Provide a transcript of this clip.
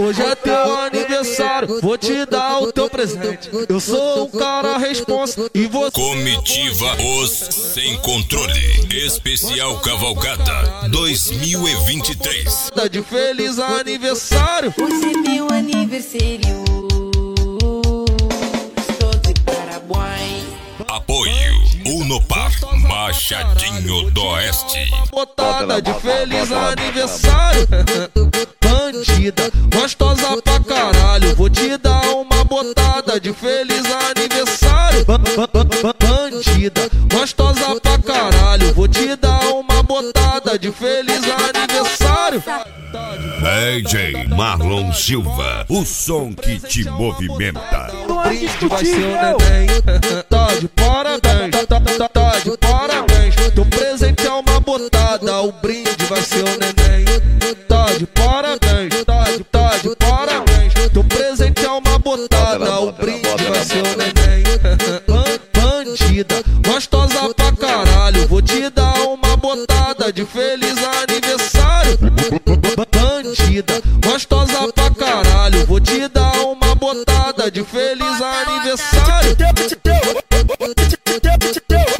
hoje é teu aniversário, vou te dar o teu presente. Eu sou um cara responsa e você... Comitiva Os Sem Controle, especial Cavalgada 2023. Tá de feliz aniversário. Hoje é meu aniversário. Estou de parabéns. Apoio Unopar, Machadinho do Oeste. Botada de feliz aniversário. Bandida, gostosa pra caralho, vou te dar uma botada de feliz aniversário. Bandida, gostosa pra caralho, vou te dar uma botada de feliz aniversário. DJ Marlon Silva, o som que te movimenta. O brinde vai ser o neném. Tá de parabéns, tá de parabéns. Teu presente é uma botada, o brinde vai ser o neném. Tá de parabéns, tá de parabéns. Teu presente é uma botada, o brinde vai ser o neném. Bandida, gostosa pra caralho, vou te dar uma botada de feliz aniversário. Bandida, gostosa pra caralho, vou te dar uma botada de feliz aniversário.